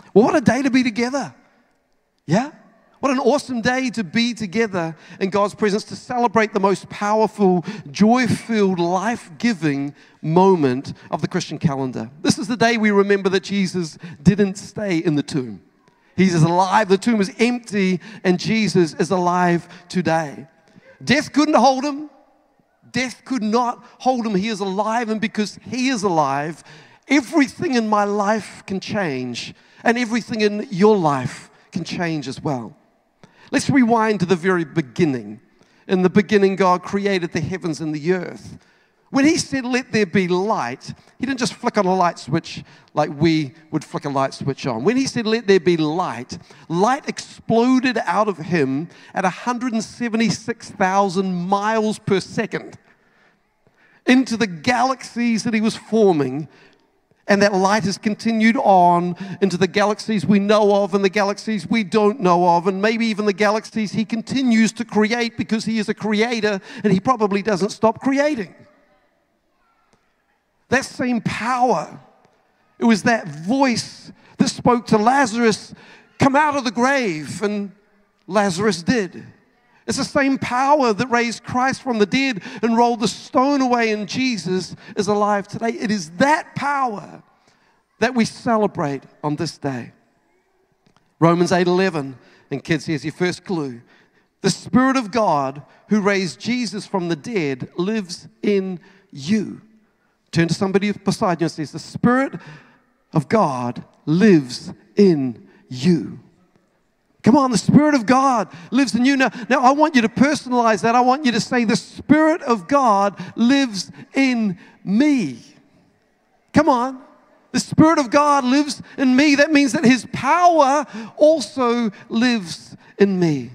Well, what a day to be together. Yeah? What an awesome day to be together in God's presence, to celebrate the most powerful, joy-filled, life-giving moment of the Christian calendar. This is the day we remember that Jesus didn't stay in the tomb. He's alive. The tomb is empty, and Jesus is alive today. Death couldn't hold him. Death could not hold him. He is alive, and because he is alive, everything in my life can change, and everything in your life can change as well. Let's rewind to the very beginning. In the beginning, God created the heavens and the earth. When he said, let there be light, he didn't just flick on a light switch like we would flick a light switch on. When he said, let there be light, light exploded out of him at 176,000 miles per second into the galaxies that he was forming. And that light has continued on into the galaxies we know of and the galaxies we don't know of, and maybe even the galaxies he continues to create because he is a creator and he probably doesn't stop creating. That same power, it was that voice that spoke to Lazarus, come out of the grave, and Lazarus did. It's the same power that raised Christ from the dead and rolled the stone away, and Jesus is alive today. It is that power that we celebrate on this day. Romans 8:11, and kids, here's your first clue. The Spirit of God who raised Jesus from the dead lives in you. Turn to somebody beside you and says, the Spirit of God lives in you. Come on, the Spirit of God lives in you. Now, I want you to personalize that. I want you to say, the Spirit of God lives in me. Come on. The Spirit of God lives in me. That means that His power also lives in me.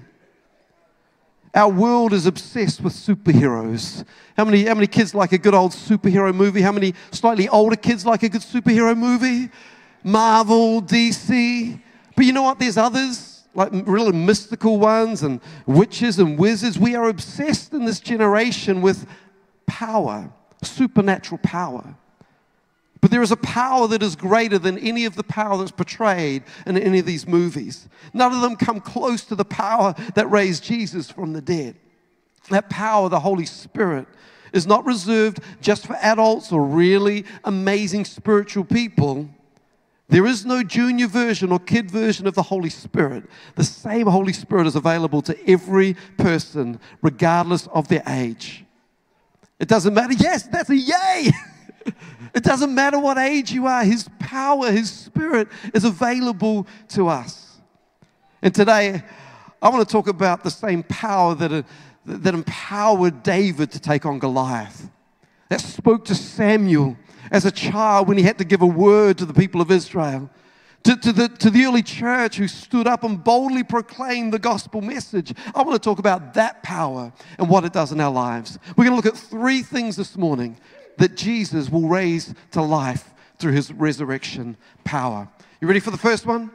Our world is obsessed with superheroes. How many kids like a good old superhero movie? How many slightly older kids like a good superhero movie? Marvel, DC. But you know what? There's others, like really mystical ones and witches and wizards. We are obsessed in this generation with power, supernatural power. But there is a power that is greater than any of the power that's portrayed in any of these movies. None of them come close to the power that raised Jesus from the dead. That power, the Holy Spirit, is not reserved just for adults or really amazing spiritual people. There is no junior version or kid version of the Holy Spirit. The same Holy Spirit is available to every person, regardless of their age. It doesn't matter. Yes, that's a yay. It doesn't matter what age you are. His power, His Spirit is available to us. And today, I want to talk about the same power that empowered David to take on Goliath, that spoke to Samuel as a child when he had to give a word to the people of Israel, to the early church who stood up and boldly proclaimed the gospel message. I want to talk about that power and what it does in our lives. We're going to look at 3 things this morning that Jesus will raise to life through His resurrection power. You ready for the first one?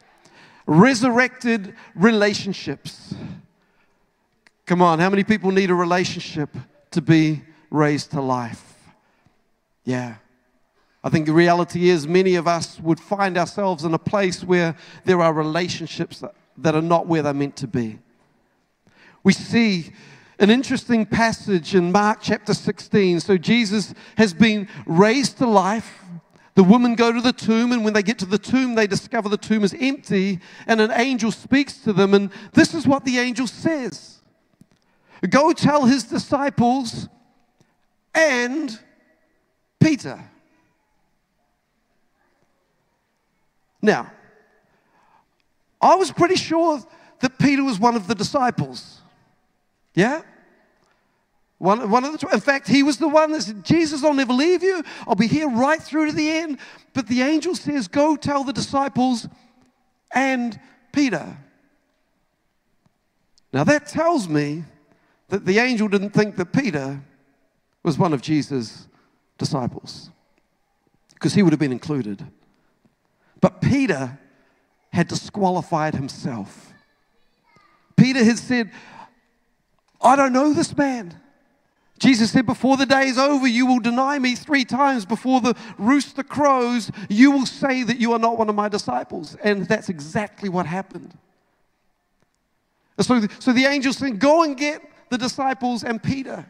Resurrected relationships. Come on, how many people need a relationship to be raised to life? Yeah. I think the reality is many of us would find ourselves in a place where there are relationships that are not where they're meant to be. We see an interesting passage in Mark chapter 16. So Jesus has been raised to life. The women go to the tomb, and when they get to the tomb, they discover the tomb is empty, and an angel speaks to them, and this is what the angel says. Go tell His disciples and Peter. Now, I was pretty sure that Peter was one of the disciples. Yeah? One of the, in fact, he was the one that said, Jesus, I'll never leave you. I'll be here right through to the end. But the angel says, go tell the disciples and Peter. Now that tells me that the angel didn't think that Peter was one of Jesus' disciples, because he would have been included. But Peter had disqualified himself. Peter had said, I don't know this man. Jesus said, before the day is over, you will deny me 3 times. Before the rooster crows, you will say that you are not one of my disciples. And that's exactly what happened. And so the angel said, go and get the disciples and Peter.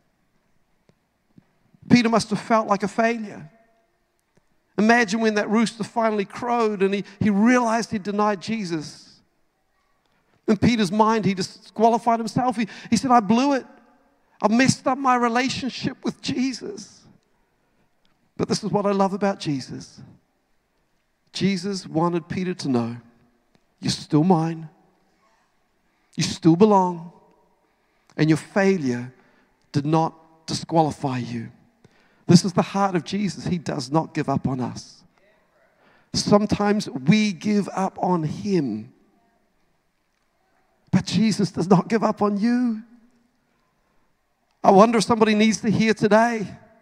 Peter must have felt like a failure. Imagine when that rooster finally crowed and he realized he denied Jesus. In Peter's mind, he disqualified himself. He said, I blew it. I messed up my relationship with Jesus. But this is what I love about Jesus. Jesus wanted Peter to know, you're still mine. You still belong. And your failure did not disqualify you. This is the heart of Jesus. He does not give up on us. Sometimes we give up on him. But Jesus does not give up on you. I wonder if somebody needs to hear today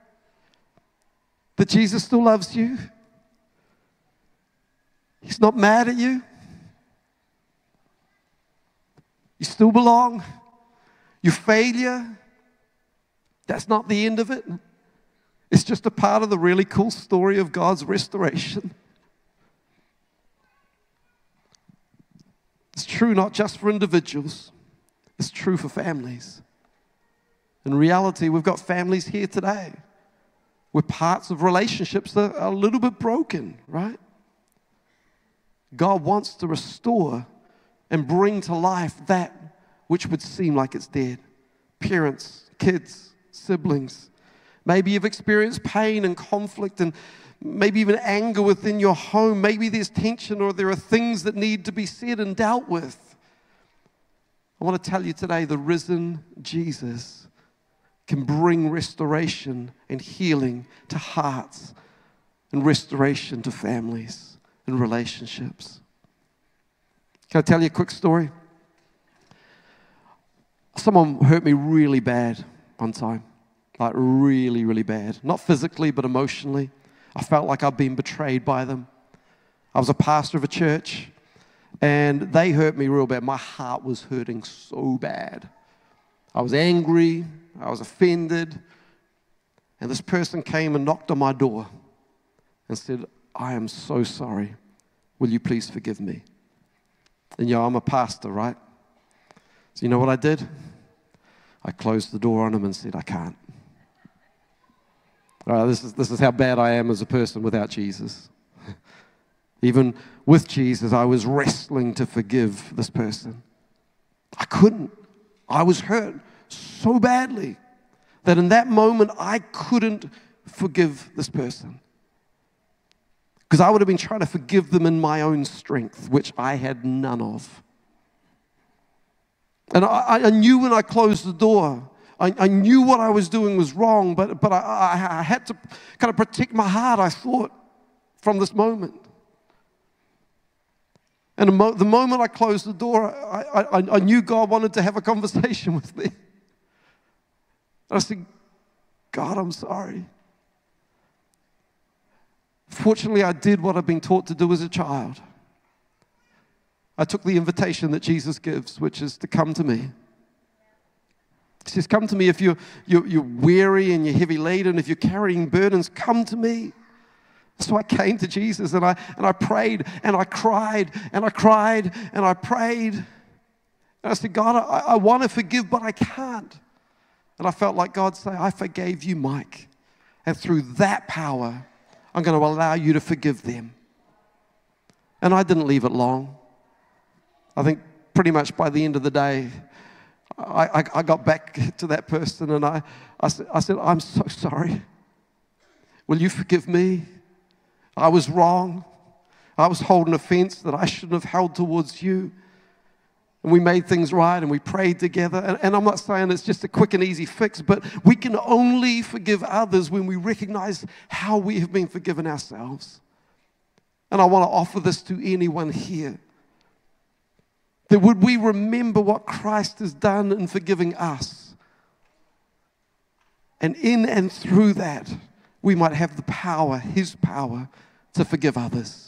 that Jesus still loves you. He's not mad at you. You still belong. Your failure, that's not the end of it. It's just a part of the really cool story of God's restoration. It's true not just for individuals. It's true for families. In reality, we've got families here today where parts of relationships are a little bit broken, right? God wants to restore and bring to life that which would seem like it's dead. Parents, kids, siblings. Maybe you've experienced pain and conflict and maybe even anger within your home. Maybe there's tension or there are things that need to be said and dealt with. I want to tell you today, the risen Jesus can bring restoration and healing to hearts and restoration to families and relationships. Can I tell you a quick story? Someone hurt me really bad one time. Like really, really bad. Not physically, but emotionally. I felt like I'd been betrayed by them. I was a pastor of a church, and they hurt me real bad. My heart was hurting so bad. I was angry. I was offended. And this person came and knocked on my door and said, I am so sorry. Will you please forgive me? And I'm a pastor, right? So you know what I did? I closed the door on him and said, I can't. All right, this is how bad I am as a person without Jesus. Even with Jesus, I was wrestling to forgive this person. I couldn't. I was hurt so badly that in that moment, I couldn't forgive this person. Because I would have been trying to forgive them in my own strength, which I had none of. And I knew when I closed the door, I knew what I was doing was wrong, but I had to kind of protect my heart, I thought, from this moment. And the moment I closed the door, I knew God wanted to have a conversation with me. And I said, God, I'm sorry. Fortunately, I did what I've been taught to do as a child. I took the invitation that Jesus gives, which is to come to me. He says, come to me if you're weary and you're heavy laden, if you're carrying burdens, come to me. So I came to Jesus and I prayed and I cried and I cried and I prayed. And I said, God, I want to forgive, but I can't. And I felt like God say, I forgave you, Mike. And through that power, I'm going to allow you to forgive them. And I didn't leave it long. I think pretty much by the end of the day, I got back to that person and I said, I'm so sorry. Will you forgive me? I was wrong. I was holding offense that I shouldn't have held towards you. And we made things right and we prayed together. And I'm not saying it's just a quick and easy fix, but we can only forgive others when we recognize how we have been forgiven ourselves. And I want to offer this to anyone here. That would we remember what Christ has done in forgiving us. And in and through that, we might have the power, His power, to forgive others.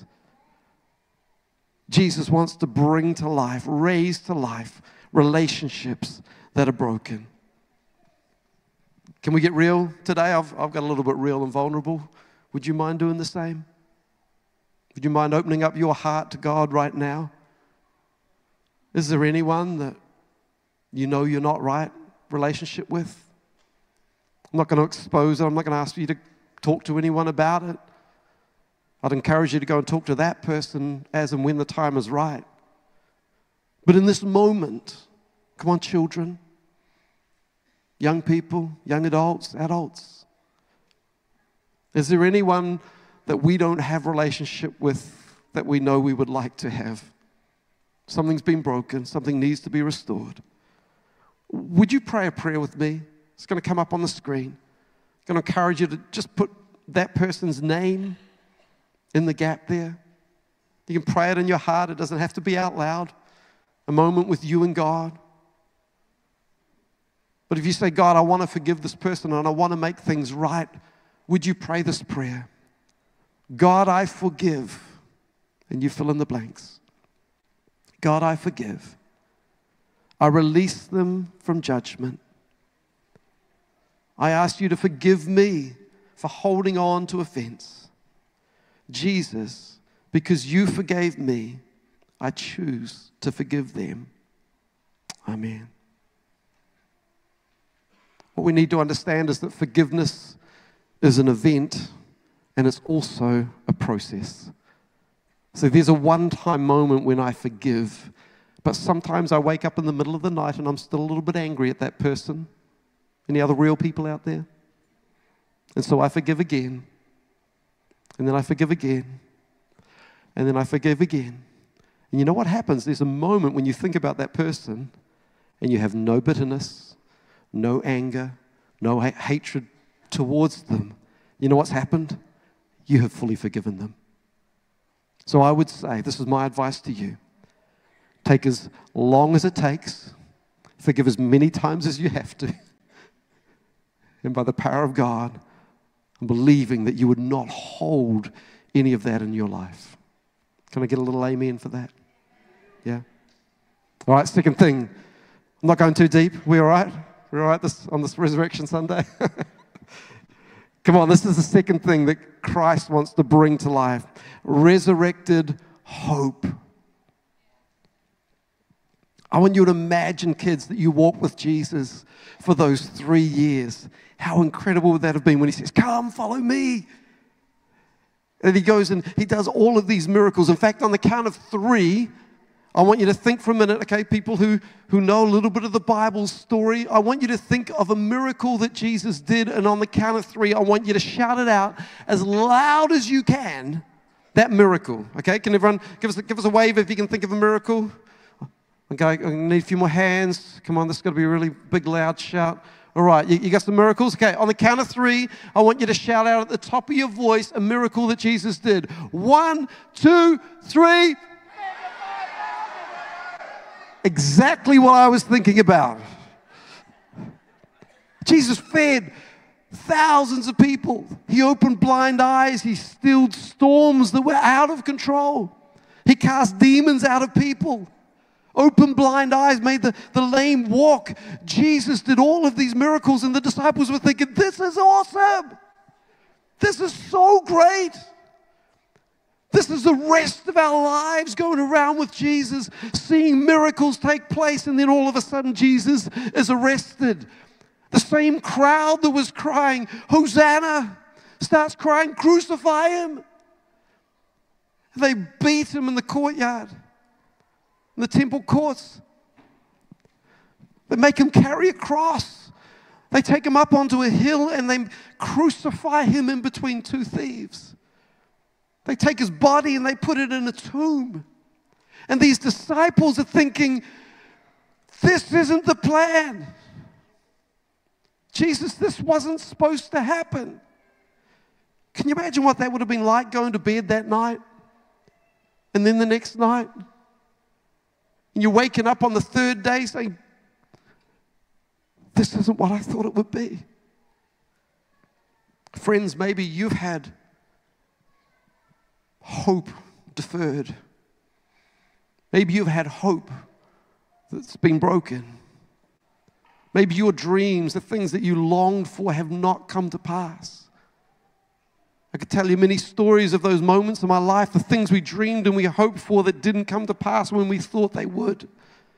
Jesus wants to bring to life, raise to life, relationships that are broken. Can we get real today? I've got a little bit real and vulnerable. Would you mind doing the same? Would you mind opening up your heart to God right now? Is there anyone that you know you're not right relationship with? I'm not going to expose it. I'm not going to ask you to talk to anyone about it. I'd encourage you to go and talk to that person as and when the time is right. But in this moment, come on, children, young people, young adults, is there anyone that we don't have relationship with that we know we would like to have? Something's been broken, something needs to be restored. Would you pray a prayer with me? It's going to come up on the screen. I'm going to encourage you to just put that person's name in the gap there. You can pray it in your heart. It doesn't have to be out loud. A moment with you and God. But if you say, God, I want to forgive this person and I want to make things right, would you pray this prayer? God, I forgive. And you fill in the blanks. God, I forgive. I release them from judgment. I ask you to forgive me for holding on to offense. Jesus, because you forgave me, I choose to forgive them. Amen. What we need to understand is that forgiveness is an event and it's also a process. So there's a one-time moment when I forgive, but sometimes I wake up in the middle of the night and I'm still a little bit angry at that person. Any other real people out there? And so I forgive again. And then I forgive again. And then I forgive again. And you know what happens? There's a moment when you think about that person and you have no bitterness, no anger, no hatred towards them. You know what's happened? You have fully forgiven them. So I would say, this is my advice to you. Take as long as it takes. Forgive as many times as you have to. And by the power of God, I'm believing that you would not hold any of that in your life. Can I get a little amen for that? Yeah? All right, second thing. I'm not going too deep. We all right? We're all right on this Resurrection Sunday? Come on, this is the second thing that Christ wants to bring to life. Resurrected hope. I want you to imagine, kids, that you walk with Jesus for those 3 years. How incredible would that have been when he says, come, follow me. And he goes and he does all of these miracles. In fact, on the count of 3, I want you to think for a minute, okay, people who know a little bit of the Bible story, I want you to think of a miracle that Jesus did, and on the count of 3, I want you to shout it out as loud as you can, that miracle, okay? Can everyone give us a wave if you can think of a miracle? Okay, I need a few more hands. Come on, this is going to be a really big, loud shout. All right, you got some miracles? Okay, on the count of 3, I want you to shout out at the top of your voice a miracle that Jesus did. 1, 2, 3. Exactly what I was thinking about. Jesus fed thousands of people. He opened blind eyes. He stilled storms that were out of control. He cast demons out of people. Opened blind eyes, made the lame walk. Jesus did all of these miracles, and the disciples were thinking, this is awesome. This is so great. This is the rest of our lives going around with Jesus, seeing miracles take place, and then all of a sudden Jesus is arrested. The same crowd that was crying, Hosanna, starts crying, crucify him. They beat him in the courtyard, in the temple courts. They make him carry a cross. They take him up onto a hill and they crucify him in between 2 thieves. They take his body and they put it in a tomb. And these disciples are thinking, this isn't the plan. Jesus, this wasn't supposed to happen. Can you imagine what that would have been like going to bed that night? And then the next night? And you're waking up on the 3rd day saying, this isn't what I thought it would be. Friends, maybe you've had hope deferred. Maybe you've had hope that's been broken. Maybe your dreams, the things that you longed for, have not come to pass. I could tell you many stories of those moments in my life, the things we dreamed and we hoped for that didn't come to pass when we thought they would.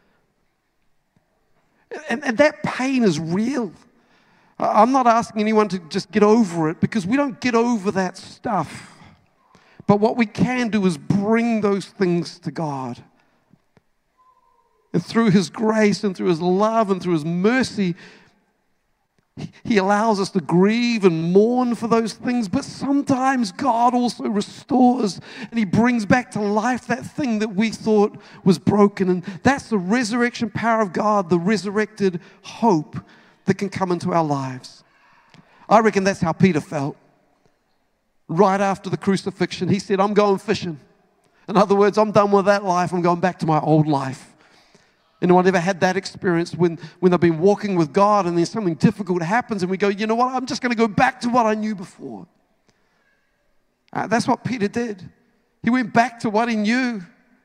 And that pain is real. I'm not asking anyone to just get over it, because we don't get over that stuff. But what we can do is bring those things to God. And through His grace and through His love and through His mercy, He allows us to grieve and mourn for those things. But sometimes God also restores and He brings back to life that thing that we thought was broken. And that's the resurrection power of God, the resurrected hope that can come into our lives. I reckon that's how Peter felt. Right after the crucifixion, he said, I'm going fishing. In other words, I'm done with that life. I'm going back to my old life. Anyone ever had that experience when they've been walking with God and then something difficult happens and we go, you know what, I'm just going to go back to what I knew before. That's what Peter did. He went back to what he knew.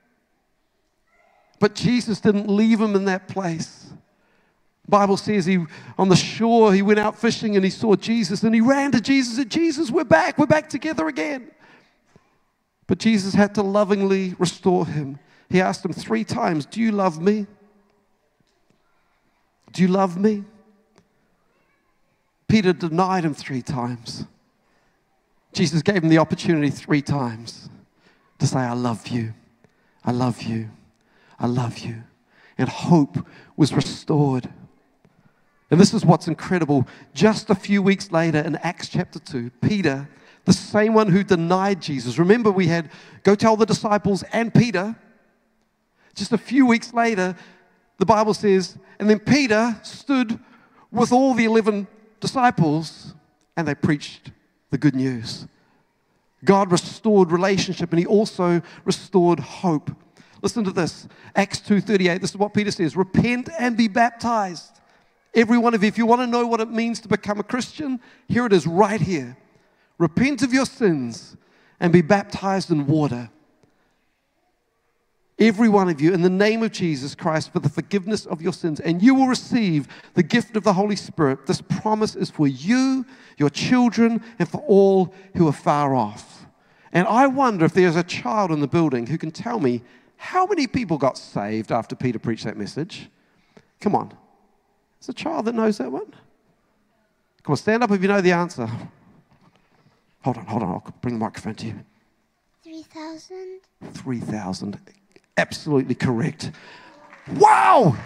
But Jesus didn't leave him in that place. The Bible says on the shore, he went out fishing and he saw Jesus and he ran to Jesus and Jesus, we're back together again. But Jesus had to lovingly restore him. He asked him 3 times, do you love me? Do you love me? Peter denied him 3 times. Jesus gave him the opportunity 3 times to say, I love you, I love you, I love you. And hope was restored. And this is what's incredible. Just a few weeks later in Acts chapter 2, Peter, the same one who denied Jesus. Remember, we had go tell the disciples and Peter. Just a few weeks later, the Bible says, and then Peter stood with all the 11 disciples and they preached the good news. God restored relationship and He also restored hope. Listen to this, Acts 2:38. This is what Peter says, repent and be baptized. Every one of you, if you want to know what it means to become a Christian, here it is right here. Repent of your sins and be baptized in water. Every one of you, in the name of Jesus Christ, for the forgiveness of your sins, and you will receive the gift of the Holy Spirit. This promise is for you, your children, and for all who are far off. And I wonder if there's a child in the building who can tell me how many people got saved after Peter preached that message. Come on. Is there a child that knows that one? Come on, stand up if you know the answer. Hold on, I'll bring the microphone to you. 3,000. 3,000. Absolutely correct. Wow!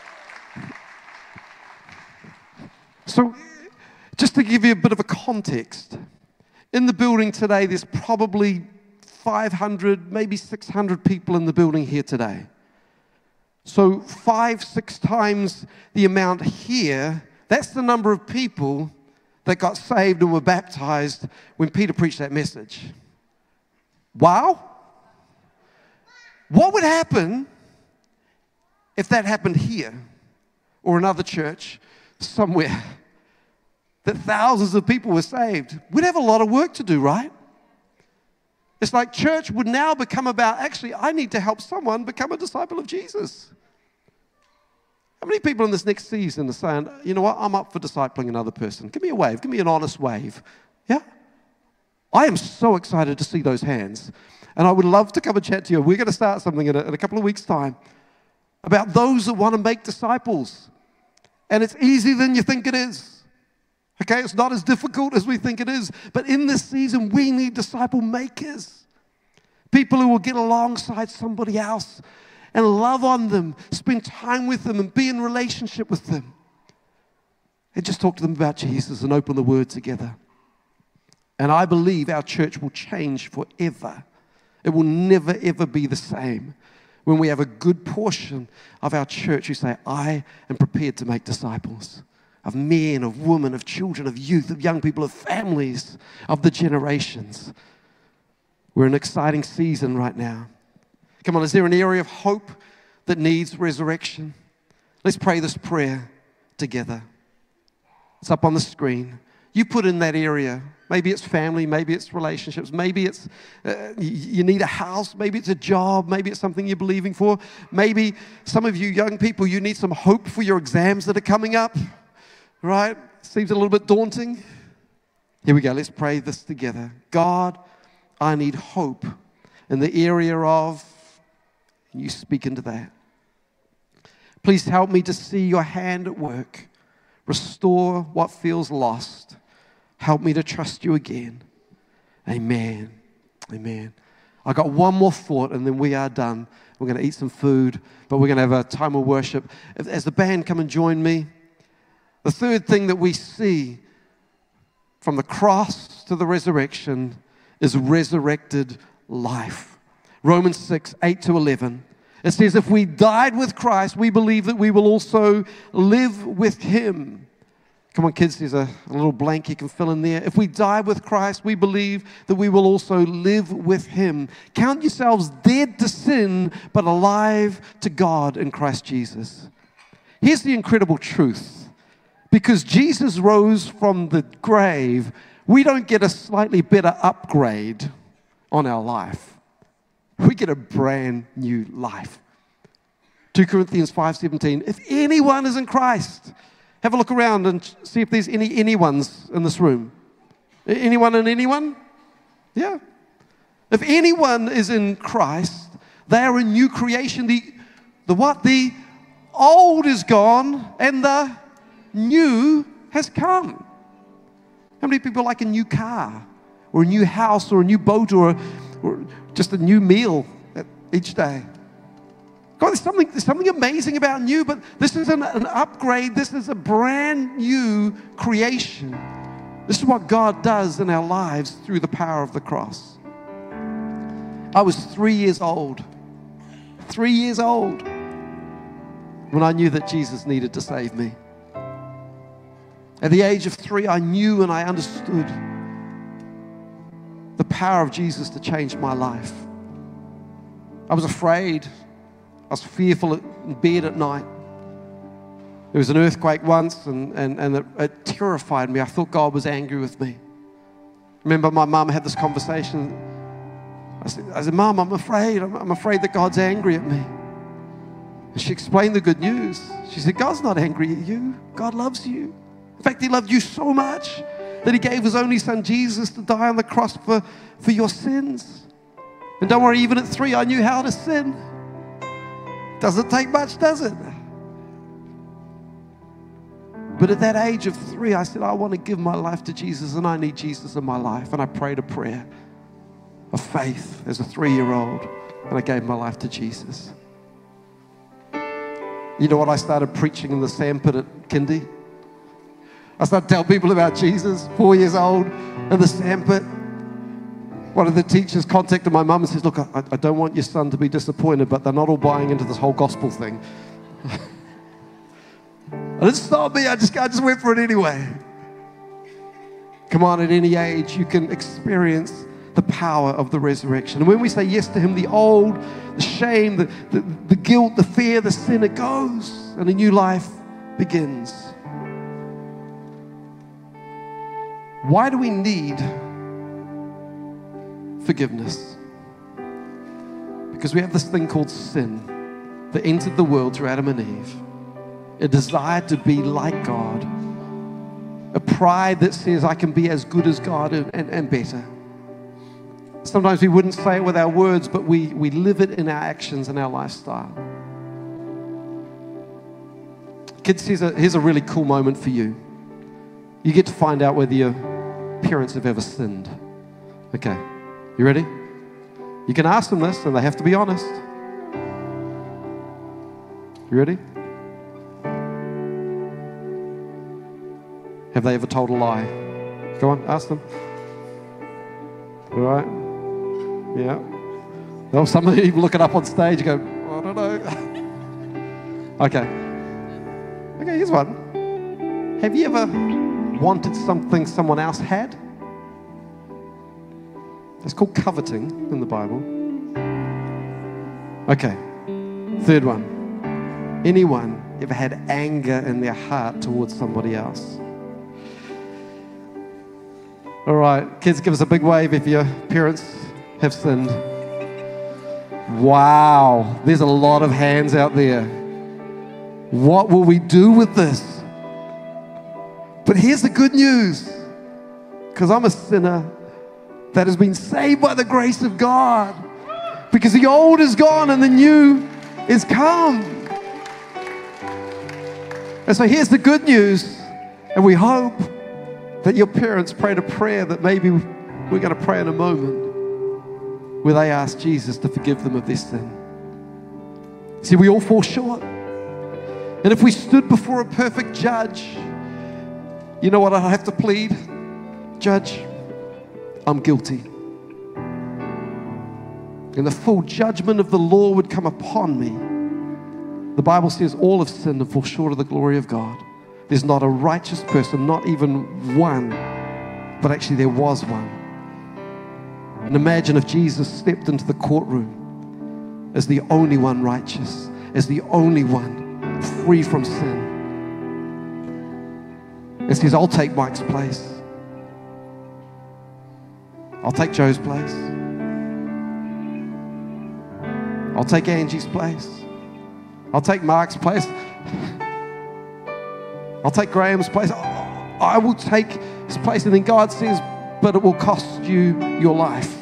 So, just to give you a bit of a context, in the building today, there's probably 500, maybe 600 people in the building here today. So 5-6 times the amount here, that's the number of people that got saved and were baptized when Peter preached that message. Wow! What would happen if that happened here or another church somewhere that thousands of people were saved? We'd have a lot of work to do, right? It's like church would now become about, actually, I need to help someone become a disciple of Jesus. How many people in this next season are saying, you know what, I'm up for discipling another person? Give me a wave. Give me an honest wave. Yeah? I am so excited to see those hands. And I would love to come and chat to you. We're going to start something in a couple of weeks' time about those that want to make disciples. And it's easier than you think it is. Okay, it's not as difficult as we think it is. But in this season, we need disciple makers. People who will get alongside somebody else and love on them, spend time with them, and be in relationship with them. And just talk to them about Jesus and open the Word together. And I believe our church will change forever. It will never, ever be the same when we have a good portion of our church who say, I am prepared to make disciples of men, of women, of children, of youth, of young people, of families, of the generations. We're in an exciting season right now. Come on, is there an area of hope that needs resurrection? Let's pray this prayer together. It's up on the screen. You put in that area. Maybe it's family, maybe it's relationships, maybe it's you need a house, maybe it's a job, maybe it's something you're believing for. Maybe some of you young people, you need some hope for your exams that are coming up, right? Seems a little bit daunting. Here we go, let's pray this together. God, I need hope in the area of, and you speak into that. Please help me to see your hand at work. Restore what feels lost. Help me to trust you again. Amen. Amen. I got one more thought and then we are done. We're going to eat some food, but we're going to have a time of worship. As the band come and join me, the third thing that we see from the cross to the resurrection is resurrected life. Romans 6, 8 to 11. It says, if we died with Christ, we believe that we will also live with him. Come on, kids, there's a little blank you can fill in there. If we die with Christ, we believe that we will also live with him. Count yourselves dead to sin, but alive to God in Christ Jesus. Here's the incredible truth. Because Jesus rose from the grave, we don't get a slightly better upgrade on our life. We get a brand new life. 2 Corinthians 5:17, if anyone is in Christ, have a look around and see if there's any anyones in this room. Anyone and anyone? Yeah. If anyone is in Christ, they are a new creation. The what? The old is gone and the new has come. How many people like a new car or a new house or a new boat or just a new meal each day? God, there's something amazing about new, but this is an upgrade. This is a brand new creation. This is what God does in our lives through the power of the cross. I was 3 years old. 3 years old when I knew that Jesus needed to save me. At the age of 3, I knew and I understood the power of Jesus to change my life. I was afraid. I was fearful in bed at night. There was an earthquake once and it terrified me. I thought God was angry with me. Remember my mum had this conversation. I said, Mum, I'm afraid. I'm afraid that God's angry at me. And she explained the good news. She said, God's not angry at you. God loves you. In fact, he loved you so much that he gave his only son Jesus to die on the cross for your sins. And don't worry, even at 3, I knew how to sin. Doesn't take much, does it? But at that age of 3, I said, I want to give my life to Jesus and I need Jesus in my life. And I prayed a prayer of faith as a 3-year-old and I gave my life to Jesus. You know what? I started preaching in the sandpit at Kindy. I started telling people about Jesus, 4 years old, in the sandpit. One of the teachers contacted my mum and says, look, I don't want your son to be disappointed, but they're not all buying into this whole gospel thing. And it stopped me. I just went for it anyway. Come on, at any age, you can experience the power of the resurrection. And when we say yes to him, the old, the shame, the guilt, the fear, the sin, it goes, and a new life begins. Why do we need forgiveness? Because we have this thing called sin that entered the world through Adam and Eve. A desire to be like God. A pride that says I can be as good as God and better. Sometimes we wouldn't say it with our words, but we live it in our actions and our lifestyle. Kids, here's a really cool moment for you. You get to find out whether your parents have ever sinned. Okay, you ready? You can ask them this and they have to be honest. You ready? Have they ever told a lie? Go on, ask them. All right? Yeah. Well, some of you even look it up on stage and go, I don't know. Okay, here's one. Have you ever wanted something someone else had? It's called coveting in the Bible. Okay, third one. Anyone ever had anger in their heart towards somebody else? All right, kids, give us a big wave if your parents have sinned. Wow, there's a lot of hands out there. What will we do with this? But here's the good news, because I'm a sinner that has been saved by the grace of God, because the old is gone and the new is come. And so here's the good news, and we hope that your parents prayed a prayer that maybe we're going to pray in a moment, where they ask Jesus to forgive them of their sin. See, we all fall short. And if we stood before a perfect judge, you know what I'd have to plead? Judge, I'm guilty. And the full judgment of the law would come upon me. The Bible says all have sinned and fall short of the glory of God. There's not a righteous person, not even one, but actually there was one. And imagine if Jesus stepped into the courtroom as the only one righteous, as the only one free from sin. And says, I'll take Mike's place. I'll take Joe's place. I'll take Angie's place. I'll take Mark's place. I'll take Graham's place. I will take his place. And then God says, but it will cost you your life.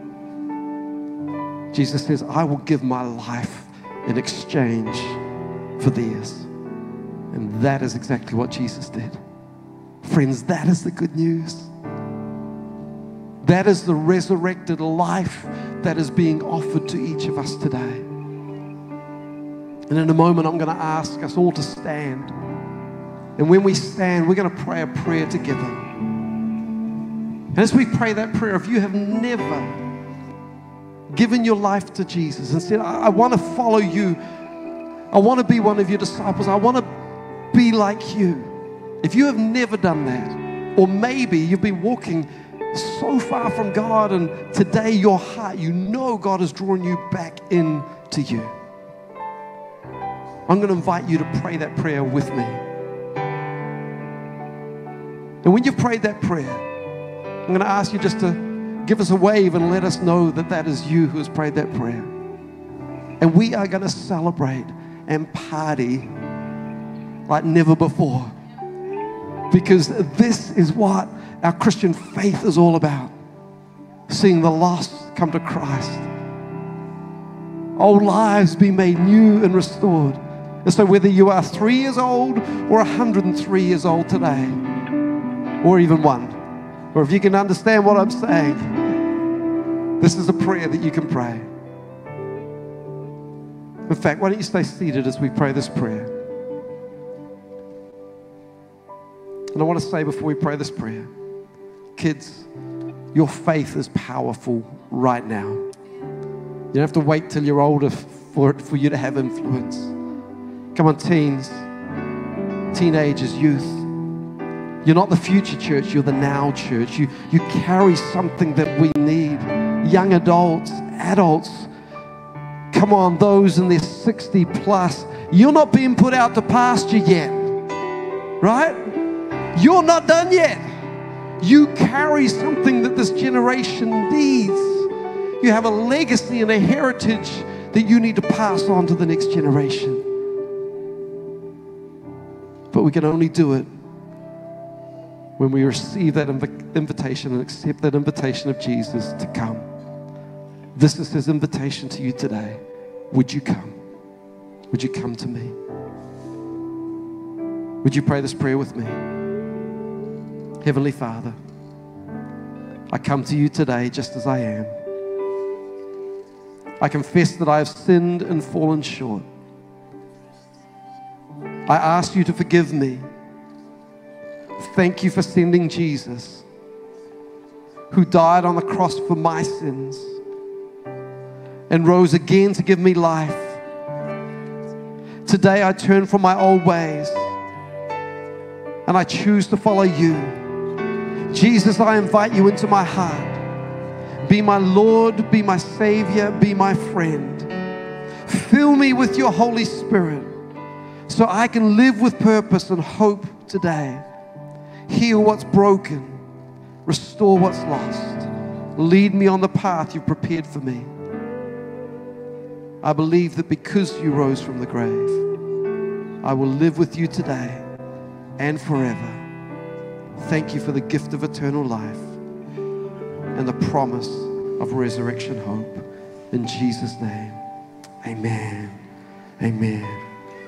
Jesus says, I will give my life in exchange for theirs. And that is exactly what Jesus did. Friends, that is the good news. That is the resurrected life that is being offered to each of us today. And in a moment, I'm going to ask us all to stand. And when we stand, we're going to pray a prayer together. And as we pray that prayer, if you have never given your life to Jesus and said, I want to follow you, I want to be one of your disciples, I want to be like you. If you have never done that, or maybe you've been walking so far from God and today your heart, you know God is drawing you back into you, I'm going to invite you to pray that prayer with me. And when you've prayed that prayer, I'm going to ask you just to give us a wave and let us know that that is you who has prayed that prayer. And we are going to celebrate and party like never before. Because this is what our Christian faith is all about. Seeing the lost come to Christ. Old lives be made new and restored. And so whether you are 3 years old or 103 years old today, or even one, or if you can understand what I'm saying, this is a prayer that you can pray. In fact, why don't you stay seated as we pray this prayer? And I want to say before we pray this prayer, kids, your faith is powerful right now. You don't have to wait till you're older for you to have influence. Come on, teens, teenagers, youth. You're not the future church, you're the now church. You carry something that we need. Young adults, come on, those in their 60 plus, you're not being put out to pasture yet, right? You're not done yet. You carry something that this generation needs. You have a legacy and a heritage that you need to pass on to the next generation. But we can only do it when we receive that invitation and accept that invitation of Jesus to come. This is his invitation to you today. Would you come? Would you come to me? Would you pray this prayer with me? Heavenly Father, I come to you today just as I am. I confess that I have sinned and fallen short. I ask you to forgive me. Thank you for sending Jesus, who died on the cross for my sins and rose again to give me life. Today I turn from my old ways and I choose to follow you. Jesus, I invite you into my heart. Be my Lord, be my Savior, be my friend. Fill me with your Holy Spirit so I can live with purpose and hope today. Heal what's broken. Restore what's lost. Lead me on the path you've prepared for me. I believe that because you rose from the grave, I will live with you today and forever. Thank you for the gift of eternal life and the promise of resurrection hope. In Jesus' name, amen. Amen.